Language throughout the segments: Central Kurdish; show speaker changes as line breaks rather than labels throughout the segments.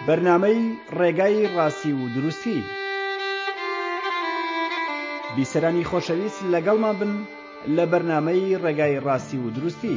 بەرنامەی ڕێگای ڕاستی و دروستی. بیسەرانی خۆشەویست لەگەڵمان بن لە بەرنامەی ڕێگای ڕاستی و دروستی.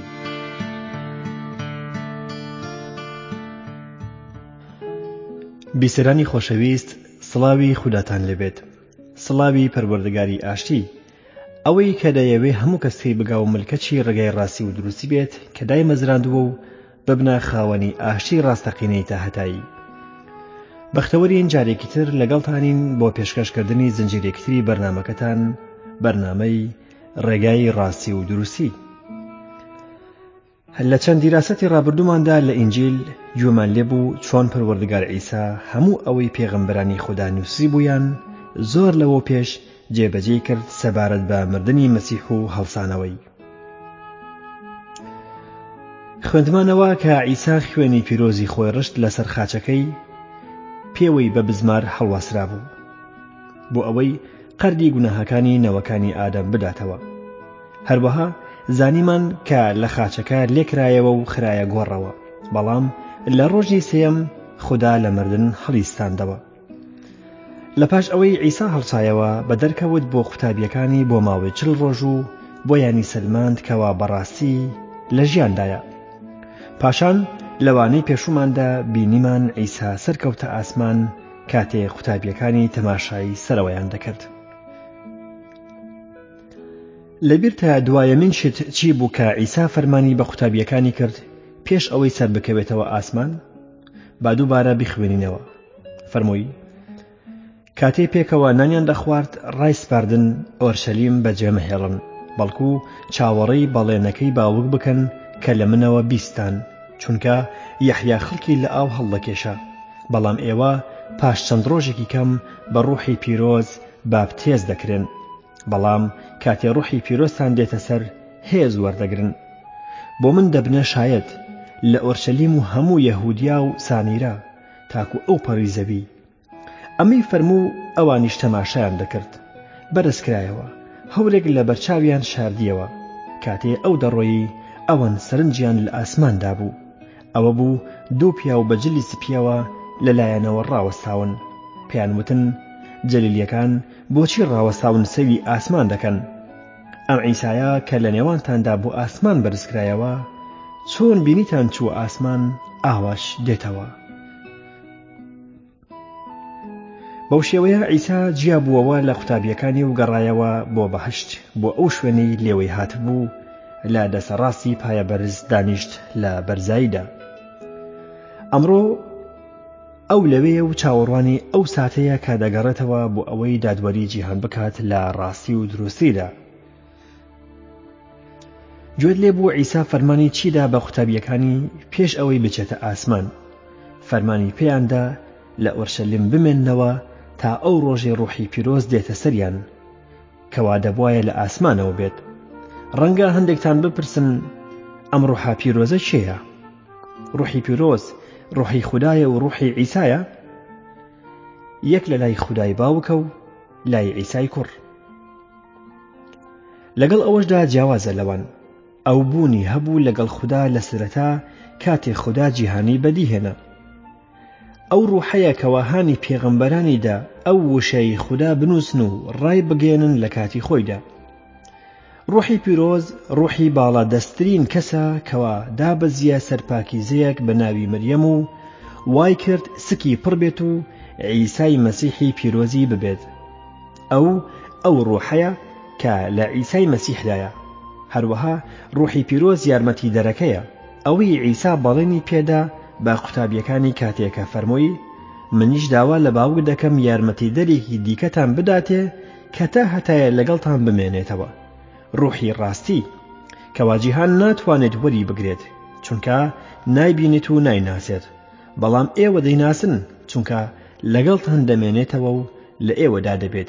بیسەرانی خۆشەویست، سڵاوی خوداتان لێبێت. سڵاوی پەروەردگاری ئاشتی، ئەوەی کە دەیەوێ هەموو کەسێک بگاو ملکەچی ڕێگای ڕاستی و دروستی بێت کە دای مەزراندووە و ببنە خاوەنی ئاشتی ڕاستەقینەی تا هەتایی. بەختەوەرین جارێکی تر لەگەڵتانین بۆ پێشکەشکردنی زنجیرێکتری بەرنامەکەتان، بەرنامەی ڕێگای ڕاستی و دروستی. لە چەند دیراسەتی ڕابردووماندا لە ئینجیل گوێمان لێبوو چۆن پەروەردگار عیسا هەموو ئەوەی پێغەمبەرانی خوددا نووسی بوویان زۆر لەوە پێش جێبەجێ کرد سەبارەت بە مردنی مەسیح و هەڵسانەوەی. خوێندمانەوە کە عیسا خوێنی پیرۆزی خۆی ڕشت لەسەر خاچەکەی پێوەی بە بزمار هەڵواسرا بوو بۆ ئەوەی قەردی گوناهەکانی نەوەکانی ئادەم بداتەوە. هەروەها زانیمان کە لە خاچەکە لێکرایەوە و خرایە گۆڕەوە، بەڵام لە ڕۆژی سێیەم خوددا لە مردن هەڵیستاندەوە. لە پاش ئەوەی عیسا هەڵسایەوە بە دەرکەوت بۆ قوتابیەکانی بۆ ماوەی 40 ڕۆژ و بۆیانی سەلماند کەوا بەڕاستی لە ژیاندایە. پاشان لەوانەی پێشوماندا بینیمان عیسا سەرکەوتە ئاسمان کاتێ قوتابیەکانی تەماشای سەرەوەیان دەکرد. لەبیرتە دوایەمین شت چی بوو کە عیسا فەرمانی بە قوتابیەکانی کرد پێش ئەوەی سەر بکەوێتەوە ئاسمان؟ با دووبارە بیخوێنینەوە. فەرمووی: کاتێ پێکەوە نانیان دەخوارد ڕای سپاردن ئۆرشەلیم بەجێمەهێڵن، بەڵکو چاوەڕێی بەڵێنەکەی باوک بکەن کە لە منەوە بیستان، چونکە یەحیا خەڵکی لە ئاو هەڵدەکێشە، بەڵام ئێوە پاش چەند ڕۆژێکی کەم بە ڕوحی پیرۆز بابتێز دەکرێن، بەڵام کاتێ ڕوحی پیرۆزتان دێتە سەر هێز وەردەگرن. بۆ من دەبنە شایەت لە ئۆرشەلیم و هەموو یەهودیا و سامیرا تاکو ئەو پەڕی زەوی. ئەمەی فەرموو ئەوانیش تەماشایان دەکرد. بەرزکرایەوە هەورێک لە بەرچاویان شاردیەوە. کاتێ ئەو دەڕۆیی ئەوەن سەرنجیان لە ئاسماندا بوو. ئەوە بوو 2 پیا و بەجلی سپیەوە لەلایەنەوە ڕاوەستاون. پێیان وتن: جەلیلیەکان بۆچی ڕاوەستاون سەوی ئاسمان دەکەن؟ ئەم عیسایە کە لە نێوانتاندا بۆ ئاسمان بەرزکرایەوە، چۆن بینیتان چووە ئاسمان ئاواش دێتەوە. بەو شێوەیە عیسا جیا بووەوە لە قوتابیەکانی و گەڕایەوە بۆ بەهشت، بۆ ئەو شوێنەی لێوەی هاتبوو لە دەسەڕاستی پایە بەرز دانیشت لە بەرزاییدا. ئەمڕۆ ئەو لەوەیە و چاوەڕوانی ئەو ساتەیە کە دەگەڕێتەوە بۆ ئەوەی دادوەری جیهان بکات لە ڕاستی و دروستیدا. گوێت لێ بوو عیسا فەرمانی چیدا بە قوتابیەکانی پێش ئەوەی بچێتە ئاسمان؟ فەرمانی پێیاندا لە ئۆرشەلیم بمێننەوە تا ئەو ڕۆژێ ڕوحی پیرۆز دێتە سەریان، کەوا دەبوایە لە ئاسمانەوە بێت. ڕەنگە هەندێکتان بپرسن: ئەم ڕوحا پیرۆزە چێیە؟ ڕوحی پیرۆز ڕوحی خودایە و ڕوحی عیسایە؟ یەک لە لای خودای باوکە و لای عیسای کوڕ. لەگەڵ ئەوەشدا جیاوازە لەوان. ئەو بوونی هەبوو لەگەڵ خوددا لە سرەتا کاتێ خوددا جیهانی بەدیهێنا. ئەو ڕوحەیە کەواهانی پێغەمبەرانیدا ئەو وشەی خوددا بنووسن و ڕای بگێنن لە کاتی خۆیدا. ڕوحی پیرۆز ڕوحی باڵا دەستترین کەسە کەوا دابەزیە سەرپاکیزەیەک بە ناوی مەریەم و وای کرد سکی پڕ بێت و عیسای مەسیحی پیرۆزی ببێت. ئەو ڕوحەیە کە لە عیسای مەسیحدایە. هەروەها ڕوحی پیرۆز یارمەتی دەرەکەیە، ئەوەی عیسا بەڵێنی پێدا بە قوتابیەکانی کاتێکە فەرمووی: منیش داوا لە باوک دەکەم یارمەتی دەرێکی دیکەتان بداتێ کە تا هەتایە لەگەڵتان بمێنێتەوە، ڕوحی ڕاستی کەوا جیهان ناتوانێت وەری بگرێت، چونکە نایبینێت و نایناسێت، بەڵام ئێوە دەیناسن چونکە لەگەڵتان دەمێنێتەوە و لە ئێوەدا دەبێت.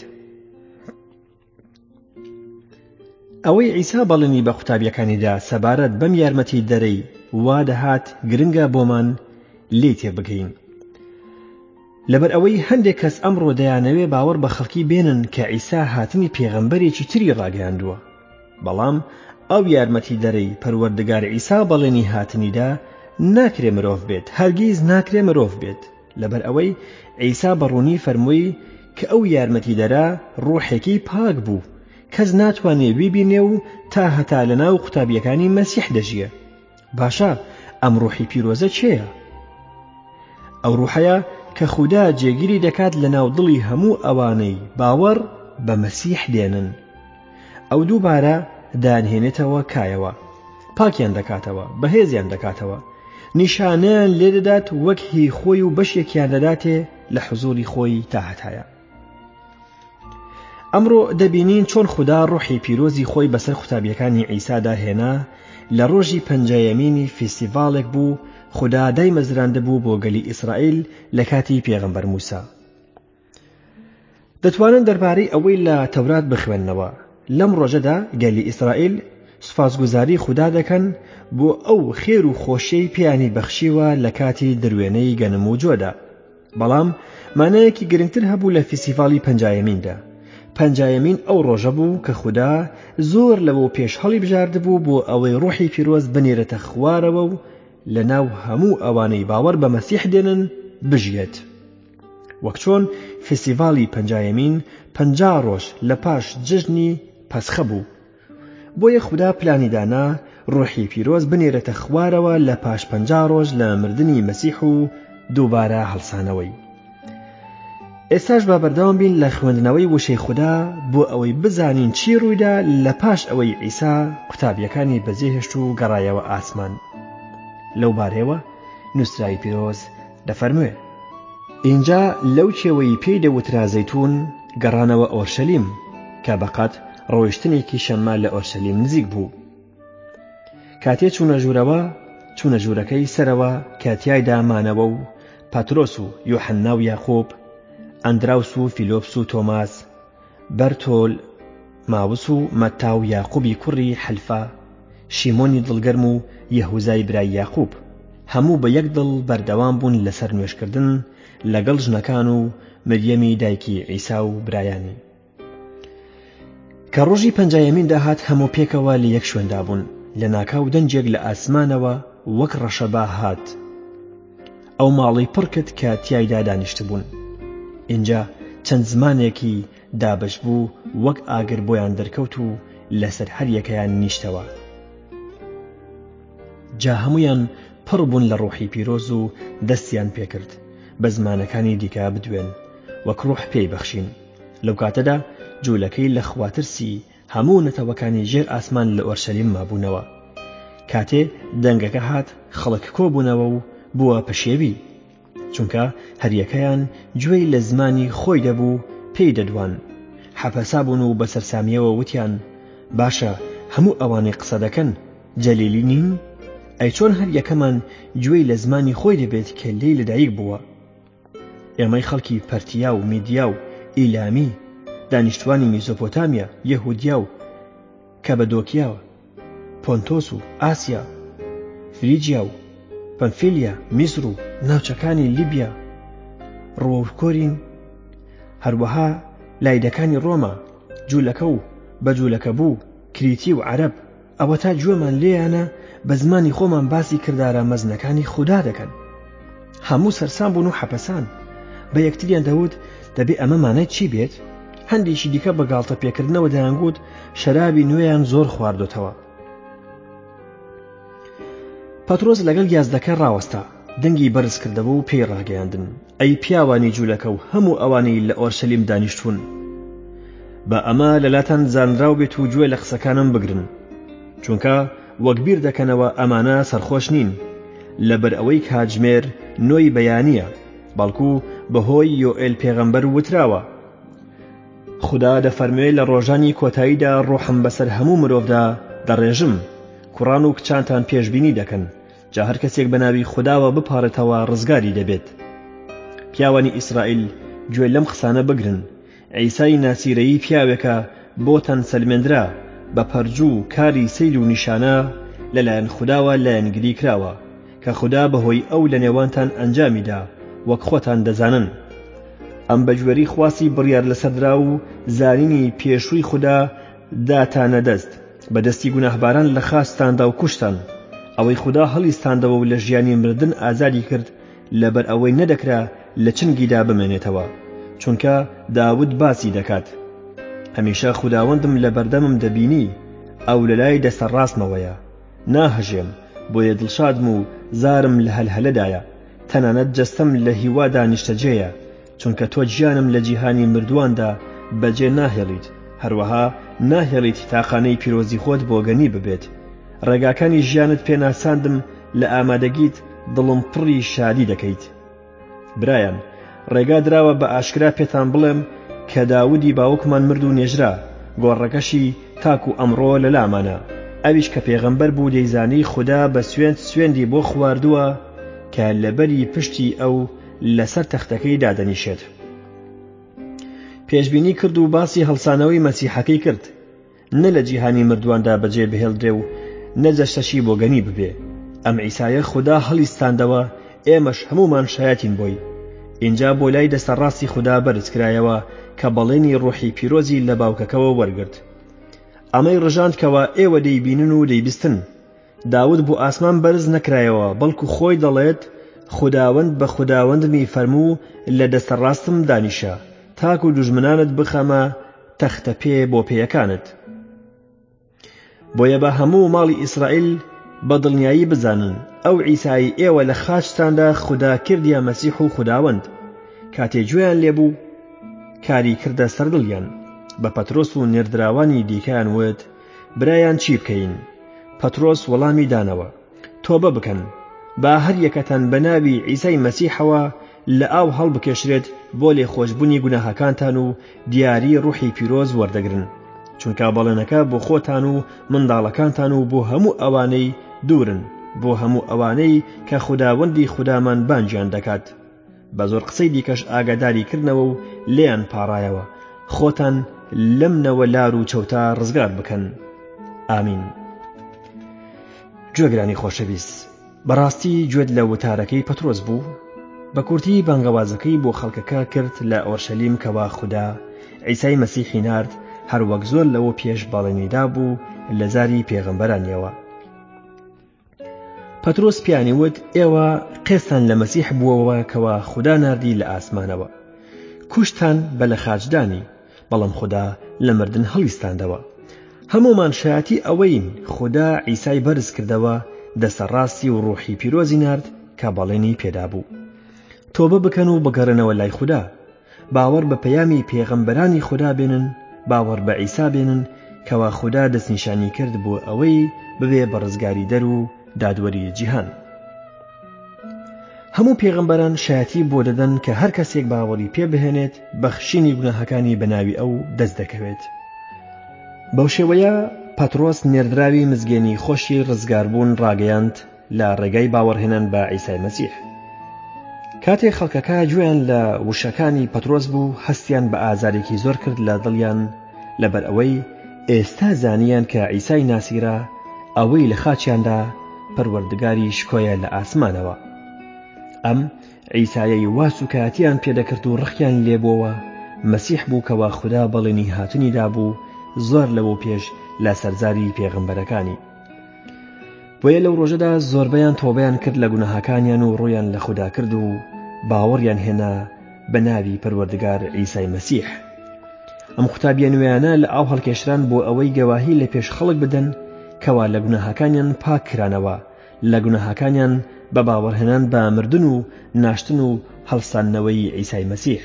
ئەوەی عیسا بەڵێنی بە قوتابیەکانیدا سەبارەت بەم یارمەتی دەرەی وا دەهات گرنگە بۆمان لێ تێبگەین. لەبەر ئەوەی هەندێک کەس ئەمڕۆ دەیانەوێ باوەڕ بە خەڵکی بێنن کە عیسا هاتنی پێغەمبەرێکی تری ڕاگەیاندووە، بەڵام ئەو یارمەتی دەرەی پەروەردگار عیسا بەڵێنی هاتنیدا ناکرێ مرۆڤ بێت، هەرگیز ناکرێ مرۆڤ بێت، لەبەر ئەوەی عیسا بەڕوونی فەرمووی کە ئەو یارمەتیدەرە ڕوحێکی پاک بوو کەس ناتوانێ بیبینێ و تا هەتا لەناو قوتابیەکانی مەسیح دەژیە. باشە ئەم ڕوحی پیرۆزە چێیە؟ ئەو ڕوحەیە کە خوددا جێگیری دەکات لەناو دڵی هەموو ئەوانەی باوەڕ بە مەسیح دێنن. ئەو دووبارە دانهێنێتەوە کایەوە، پاکیان دەکاتەوە، بەهێزیان دەکاتەوە، نیشانیان لێ دەدات وەک هی خۆی و بەشێکیان دەداتێ لە حوزوری خۆی تا هەتایە. ئەمڕۆ دەبینین چۆن خوددا ڕوحی پیرۆزی خۆی بەسەر قوتابیەکانی عیسادا هێنا. لە ڕۆژی پەنجەیەمینی فیستیڤالێک بوو خوددا دایمەزراندەبوو بۆ گەلی ئیسرائیل لە کاتی پێغەمبەر موسا. دەتوانن دەربارەی ئەوەی لە تەورات بخوێننەوە. لەم ڕۆژەدا گەلی ئیسرائیل سوپاسگوزاری خوددا دەکەن بۆ ئەو خێر و خۆشیی پێیانی بەخشیوە لە کاتی دروێنەی گەنم و جۆدا. بەڵام مانایەکی گرنگتر هەبوو لە فیستیڤالی پەنجایەمیندا. پەنجایەمین ئەو ڕۆژە بوو کە خوددا زۆر لەوە پێش هەڵی بژاردبوو بۆ ئەوەی ڕوحی پیرۆز بنێرێتە خوارەوە و لە ناو هەموو ئەوانەی باوەڕ بە مەسیح دێنن بژێت. وەک چۆن فیستیڤالی پەنجایەمین 50 ڕۆژ لە پاش جژنی پەسخە بوو. بۆیە خوددا پلانی دانا ڕوحی پیرۆز بنێرێتە خوارەوە لە پاش 50 ڕۆژ لە مردنی مەسیح و دووبارە هەڵسانەوەی. ئێستاش با بەردەوام بین لە خوێندنەوەی وشەی خوددا بۆ ئەوەی بزانین چی ڕوویدا لە پاش ئەوەی عیسا قوتابیەکانی بەجێهێشت و گەڕایەوە ئاسمان. لەو بارەیەوە نووسراوی پیرۆز دەفەرموێ: اینجا لەو کێوەی پێی دەوترا زەیتون گەڕانەوە ئۆرشەلیم کە بەقەت ڕۆیشتنێکی شەممە لە ئۆرشەلیم نزیک بوو. کاتێ چوونە ژوورەوە چوونە ژوورەکەی سەرەوە کە تیایدا مانەوە و پەترۆس و یۆحەننا و یاقوب، ئەندراوس و فیلۆپس و تۆماس، بەرتۆل ماوس و مەتا و یاقوبی کوڕی حەلفا، شیمۆنی دڵگەرم و یەهوزای برای یاقوب، هەموو بە یەک دڵ بەردەوام بوون لەسەر نوێشکردن لەگەڵ ژنەکان و مریەمی دایکی عیسا و برایانی. کە ڕۆژی پەنجایەمین داهات هەموو پێکەوە لە یەک شوێندا بوون. لە ناکاو دەنجێک لە ئاسمانەوە وەک ڕەشەبا هات، ئەو ماڵی پڕ کرد کە تیایدا دانیشت بوون. اینجا چەند زمانێکی دابش بوو وەک ئاگر بۆیان دەرکەوت و لەسەر هەر یەکەیان نیشتەوە. جا هەمویان پڕ بوون لە ڕوحی پیرۆز و دەستیان پێکرد بە زمانەکانی دیکە بدوێن وەک ڕوح پێی بەخشین. لەو کاتەدا جوولەکەی لە خواترسی هەموو نەتەوەکانی ژێر ئاسمان لە ئۆرشەلیم مابوونەوە. کاتێ دەنگەکە هات خەڵک کۆبوونەوە و بووە پشێوی، چونکە هەریەکەیان گوێی لە زمانی خۆی دەبوو پێی دەدوان. حەپەسا بوون و بە سەرسامیەوە وتیان: باشە هەموو ئەوانەی قسە دەکەن جەلیلی نین؟ ئەی چۆن هەر یەکەمان گوێی لە زمانی خۆی دەبێت کە لێی لەدایک بووە؟ ئێمەی خەڵکی پەرتیا و میدیا و ئیلامی، دانیشتوانی میزۆپۆتامیا، یەهودیا و کەبەدۆکیا، پۆنتۆس و ئاسیا، فریجیا و پەنفیلیا، میسر و ناوچەکانی لیبیا، ڕۆوکۆرین، هەروەها لایدەکانی ڕۆما، جوولەکە و بەجوولەکە بوو، کریتی و عەرەب، ئەوە تا گوێمان لێیانە بە زمانی خۆمان باسی کردارە مەزنەکانی خوددا دەکەن. هەموو سەرسام بوون و حەپەسان. بە یەکتریان دەوت دەبێ ئەمە مانای چی بێت؟ هەندێکی دیکە بە گاڵتە پێکردنەوە دەیانگوت شەرابی نوێیان زۆر خواردوتەوە. پەترۆس لەگەڵ یازدەکە ڕاوەستا، دەنگی بەرز کردەوە و پێی ڕاگەیاندن: ئەی پیاوانی جوولەکە و هەموو ئەوانەی لە ئۆرشەلیم دانیشتون، بە ئەمە لەلاتان زانراو بێت و گوێ لە قسەکانم بگرن، چونکە وەک بیر دەکەنەوە ئەمانە سەرخۆش نین لەبەر ئەوەی کاتژمێر نۆی بەیانیە، بەڵکو بەهۆی یۆئێل پێغەمبەر وتراوە: خوددا دەفەرموێ لە ڕۆژانی کۆتاییدا ڕۆحم بەسەر هەموو مرۆڤدا دەڕێژم، کوڕان و کچانتان پێشبینی دەکەن، جا هەر کەسێک بە ناوی خودداوە بپارێتەوە ڕزگاری دەبێت. پیاوانی ئیسرائیل گوێ لەم قسانە بگرن. عیسای ناسیرەیی پیاوێکە بۆتان سەلمێنرا بە پەرجوو و کاری سەیل و نیشانە لەلایەن خودداوە لایەنگری کراوە کە خوددا بەهۆی ئەو لە نێوانتان ئەنجامیدا وەک خۆتان دەزانن. ئەم بەگوێری خواسی بڕیار لەسەردرا و زانینی پێشووی خوددا داتانە دەست، بەدەستی گوناهباران لە خاستاندا و کوشتان. ئەوەی خوددا هەڵیستاندەوە و لە ژیانی مردن ئازادی کرد لەبەر ئەوەی نەدەکرا لە چنگیدا بمێنێتەوە، چونکە داود باسی دەکات: هەمیشە خوداوەندم لە بەردەمم دەبینی، ئەو لە لای دەستە ڕاستمەوەیە. ناهەژێم، بۆیە دڵشادم و زارم لە هەلهەلەدایە. تەنانەت جەستەم لە هیوادا نیشتەجێیە، چونکە تۆ گیانم لە جیهانی مردوواندا بەجێ ناهێڵیت، هەروەها ناهێڵیت تاقانەی پیرۆزی خۆت بۆ گەنی ببێت. ڕێگاکانی ژیانت پێناساندم، لە ئامادەگیت دڵم پڕی شادی دەکەیت. برایان، ڕێگا دراوە بە ئاشکرا پێتان بڵێم کە داودی باوکمان مرد و نێژرا، گۆڕەکەشی تاکو ئەمڕۆ لە لامانە. ئەویش کە پێغەمبەر بوو دەیزانی خوددا بە سوێندی بۆ خواردووە کە لەبەری پشتی ئەو لەسەر تەختەکەی دادەنیشێت. پێشبینی کرد و باسی هەڵسانەوەی مەسیحەکەی کرد، نە لە جیهانی مردوواندا بەجێ بهێڵدرێ و نەجەشتەشی بۆ گەنی ببێ. ئەم عیسایە خوددا هەڵیستاندەوە، ئێمەش هەمومان شایەتین بۆی. اینجا بۆ لای دەستە ڕاستی خوددا بەرز کرایەوە کە بەڵێنی ڕوحی پیرۆزی لە باوکەکەوە وەرگرت. ئەمەی ڕژاند کەوە ئێوە دەیبینن و دەیبیستن. داود بۆ ئاسمان بەرز نەکرایەوە، بەڵکو خۆی دەڵێت: خوداوەند بە خوداوەندمی فەرموو لە دەستە ڕاستم دانیشە، تاکو دوژمنانت بخەمە تەختە پێ بۆ پێیەکانت. بۆیە بە هەموو ماڵی ئیسرائیل بە دڵنیایی بزانن ئەو عیسایی ئێوە لە خاچتاندا خوددا کردیە مەسیح و خوداوەند. کاتێ گوێیان لێبوو کاری کردە سەردڵیان. بە پەترۆس و نێردراوانی دیکەیان وت: برایان چی بکەین؟ پەترۆس وەڵامی دانەوە: تۆبە بکەن، با هەر یەکەتان بە ناوی عیسای مەسیحەوە لە ئاو هەڵبکێشرێت بۆ لێخۆشبوونی گوناهەکانتان و دیاری ڕوحی پیرۆز وەردەگرن، چونکە بەڵێنەکە بۆ خۆتان و منداڵەکانتان و بۆ هەموو ئەوانەی دوورن، بۆ هەموو ئەوانەی کە خوداوەندی خودامان بانگیان دەکات. بە زۆر قسەی دیکەش ئاگاداری کردنەوە و لێیان پاڕایەوە خۆتان لەم نەوە لار و چەوتە ڕزگار بکەن. ئامین. گوێگرانی خۆشەویست، بەڕاستی گوێت لە وتارەکەی پەترۆس بوو. بە کورتی بانگەوازەکەی بۆ خەڵکەکە کرد لە ئۆرشەلیم کەوا خوددا عیسای مەسیحی نارد، هەروەک زۆر لەوە پێش باڵێنیدا بوو لە زاری پێغەمبەرانیەوە. پەترۆس پیانی وت: ئێوە قێستان لە مەسیح بووەوە کەوا خوددا ناردی لە ئاسمانەوە. کوشتان بە لە خاچدانی، بەڵام خوددا لە مردن هەڵیستاندەوە. هەمومان شایەتی ئەوەین خوددا عیسای بەرز کردەوە، دەستە ڕاستی و ڕوحی پیرۆزی نارد کە بەڵێنی پێدا بوو. تۆبە بکەن و بگەڕێنەوە لای خوددا، باوەڕ بە پەیامی پێغەمبەرانی خوددا بێنن، باوەڕ بە عیسا بێنن کەوا خوددا دەستنیشانی کرد بۆ ئەوەی ببێ بە ڕزگاری دەر و دادوەری جیهان. هەموو پێغەمبەران شایەتی بۆ دەدەن کە هەر کەسێک باوەڕی پێ بهێنێت بەخشینی گوناهەکانی بەناوی ئەو دەست دەکەوێت. بەو شێوەیە پەترۆس نێردراوی مزگەێنی خۆشی ڕزگاربوون ڕاگەیاند لە ڕێگای باوەڕهێنان بە عیسای مەسیح. کاتێک خەڵکەکە گوێیان لە وشەکانی پەترۆس بوو، هەستیان بە ئازارێکی زۆر کرد لە دڵیان، لەبەر ئەوەی ئێستا زانیان کە عیسای ناسیرە ئەوەی لە خاچیاندا پەروەردگاری شکۆیە لە ئاسمانەوە. ئەم عیسایەی واس و کاتیان پێدەکرد و ڕخیان لێبووەوە مەسیح بوو کەوا خوددا بەڵێنی هاتنیدا بوو زۆر لەوە پێش لە سەرزاری پێغەمبەرەکانی. بۆیە لەو ڕۆژەدا زۆربەیان تۆبەیان کرد لە گوناهەکانیان و ڕوویان لە خوددا کرد و باوەڕیان هێنا بە ناوی پەروەردگار عیسای مەسیح. ئەم قوتابیە نوێیانە لە ئاو هەڵکێشران بۆ ئەوەی گەواهی لە پێش خەڵک بدەن کەوا لە گوناهەکانیان پاک کرانەوە، لە گوناهەکانیان بە باوەڕهێنان بە مردن و ناشتن و هەڵساندنەوەی عیسای مەسیح.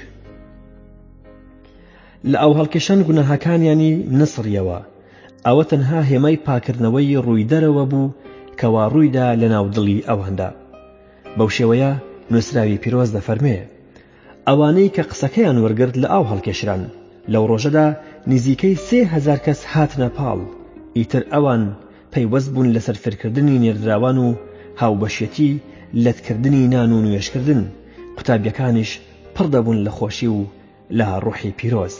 لە ئاو هەڵکێشان گوناهەکانیانی نسڕیەوە. ئەوە تەنها هێمای پاکردنەوەی ڕوویدەرەوە بوو کەوا ڕوویدا لە ناو دڵی ئەواندا. بەو شێوەیە نووسراوی پیرۆز دەفەرمێ: ئەوانەی کە قسەکەیان وەرگرت لە ئاو هەڵکێشران، لەو ڕۆژەدا نزیکەی 3000 کەس هاتنە پاڵ. ئیتر ئەوان پەیوەست بوون لەسەر فرکردنی نێردراوان و هاوبەشێتی لەتکردنی نان و نوێشکردن، قوتابیەکانیش پڕ دەبوون لە خۆشی و لە ڕوحی پیرۆز.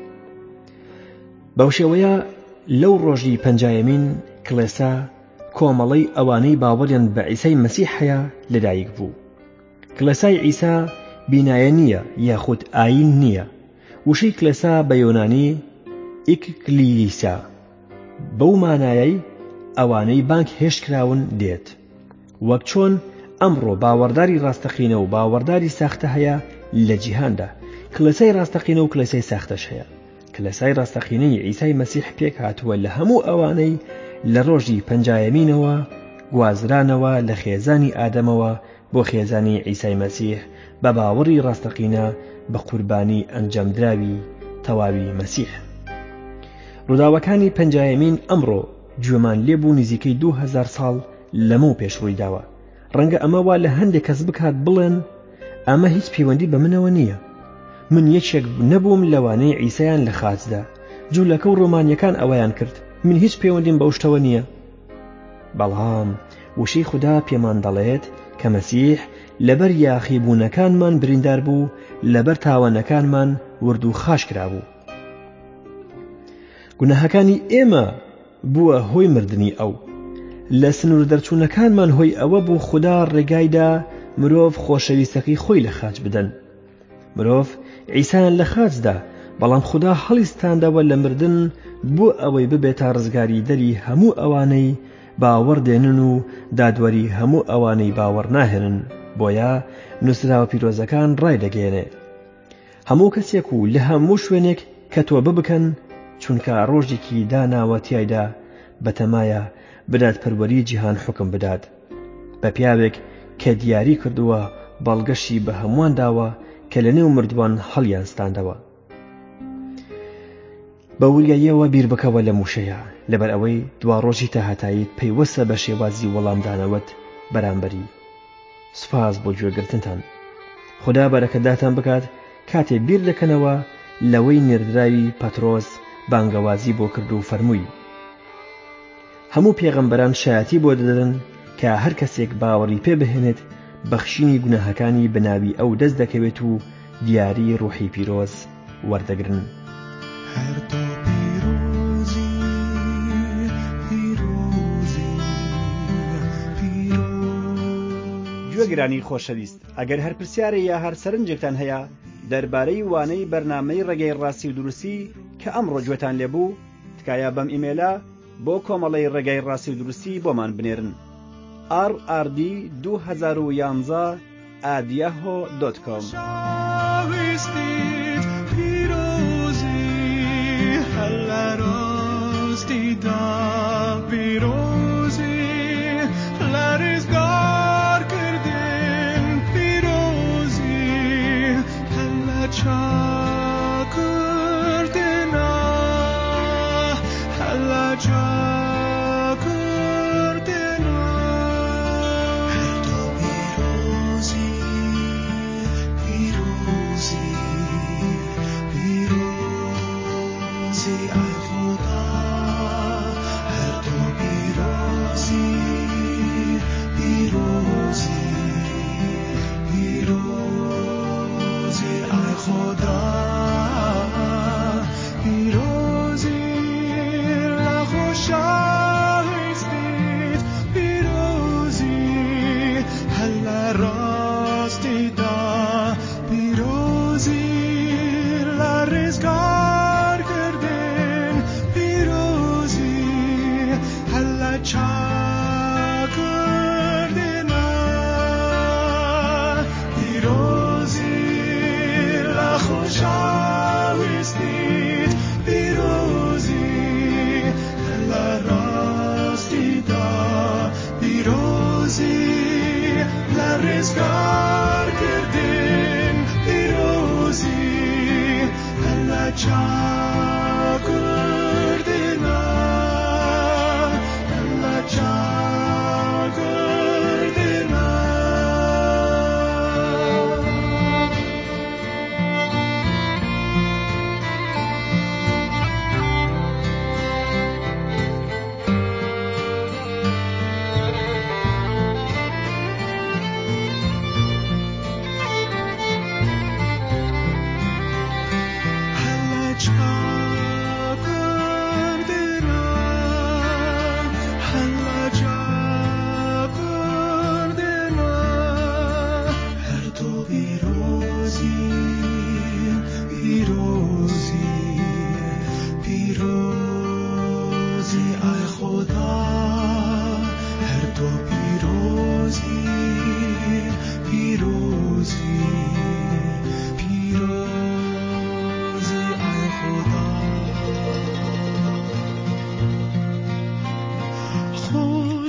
بەو شێوەیە لەو ڕۆژی پەنجایەمین کڵێسا کۆمەڵەی ئەوانەی باوەڕیان بە عیسای مەسیح هەیە لەدایک بوو. کڵێسای عیسا بینایە نییە یاخود ئاین نییە. وشەی کڵێسا بە یۆنانی ئیکلیسا بەو مانایەی ئەوانەی بانگ هێشتکراون دێت. وەک چۆن ئەمڕۆ باوەڕداری ڕاستەقینە و باوەڕداری ساختە هەیە لە جیهاندا کلەسەی ڕاستەقینە و کلەسەی ساختەش هەیە. کلەسەی ڕاستەقینەی عیسای مەسیح پێک هاتووە لە هەموو ئەوانەی لە ڕۆژی پەنجایەمینەوە گوازرانەوە لە خێزانی ئادەمەوە بۆ خێزانی عیسای مەسیح بە باوەڕی ڕاستەقینە بە قوربانی ئەنجامدراوی تەواوی مەسیح. ڕووداوەکانی پەنجایەمین ئەمڕۆ گوێمان لێبوو نزیکەی 2000 ساڵ لەمەو پێش ڕوویداوە. ڕەنگە ئەمە وا لە هەندێک کەس بکات بڵێن ئەمە هیچ پەیوەندی بە منەوە نییە، من یەکێک نەبووم لەوانەی عیسایان لە خاچدا، جوولەکە و ڕۆمانیەکان ئەوەیان کرد، من هیچ پەیوەندیم بەو شتەوە نییە. بەڵام وشەی خوددا پێمان دەڵێت کە مەسیح لەبەر یاخیبوونەکانمان بریندار بوو، لەبەر تاوانەکانمان ورد و خاش کرابوو. گوناهەکانی ئێمە بووە هۆی مردنی ئەو، لە سنوور دەرچوونەکانمان هۆی ئەوە بوو خوددا ڕێگایدا مرۆڤ خۆشەویستەکەی خۆی لە خاچ بدەن. مرۆڤ عیسایان لە خاچدا، بەڵام خوددا هەڵیستاندەوە لە مردن بۆ ئەوەی ببێتە ڕزگاری دەری هەموو ئەوانەی باوەڕدێنن و دادوەری هەموو ئەوانەی باوەڕ ناهێنن، بۆیە نووسراوە پیرۆزەکان ڕای دەگەێنێ هەموو کەسێک و لە هەموو شوێنێک کە تۆ ببکەن، چونکە ڕۆژێکی داناوە تیایدا بەتەمایە بدات پەروەری جیهان حکم بدات بە پیاوێک کە دیاری کردووە بەڵگەشی بە هەمووان داوە کە لە نێو مردوان هەڵیان ستاندەوە. بە وریاییەوە بیر بکەوە لە موشەیە، لەبەر ئەوەی دوا ڕۆژی تاهاتاییت پەیوەستە بە شێوازی وەڵامدانەوەت بەرامبەری. سوپاس بۆ گوێگرتنتان. خوددا بەرەکەتداتان بکات کاتێ بیر دەکەنەوە لەوەی نێردراوی پەترۆس بانگەوازی بۆ کرد و فەرمووی هەموو پێغەمبەران شایەتی بۆ دەدەن کە هەر کەسێک باوەڕی پێ بهێنێت بەخشینی گوناهەکانی بەناوی ئەو دەست دەکەوێت و دیاری ڕوحی پیرۆز وەردەگرن.
گوێگرانی خۆشەویست، ئەگەر هەر پرسیارە یا هەر سەرنجێکتان هەیە دەربارەی وانەی بەرنامەی ڕێگەی ڕاستی و دروستی کە ئەمڕۆ گوێتان لێبوو، تکایە بەم ئیمێلە بۆ کۆمەڵەی ڕێگای ڕاستی و دروستی بۆمان بنێرن rrd2011@yahoo.com.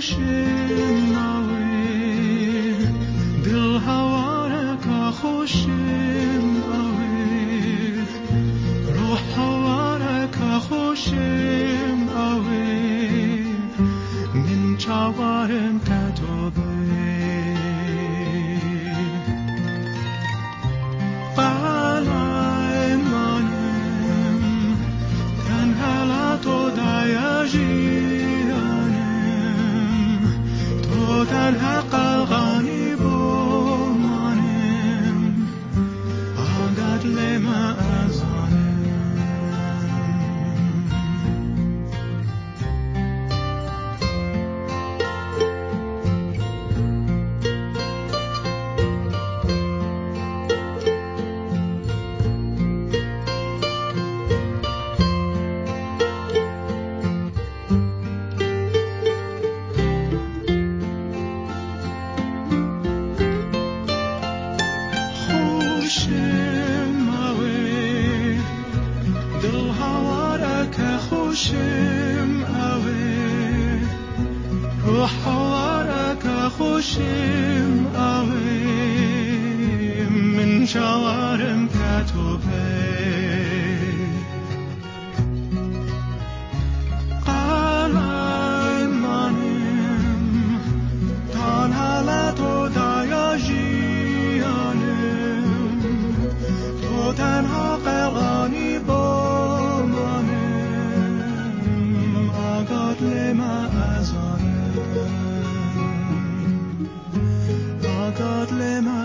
خوشم آوی دل هوارک خوشم آوی روح هوارک خوشم آوی من چاوارم کتوبه قلعه منم تنها تو دیاجیانم تو تنها قلقانی با منم آنقدر لما ازانم خوشم آوی من شوارم کتوبه قلعه منم تنها لتو دیاجیانم تو تنها قلقانی با منم آگاد لما ازانم God, let my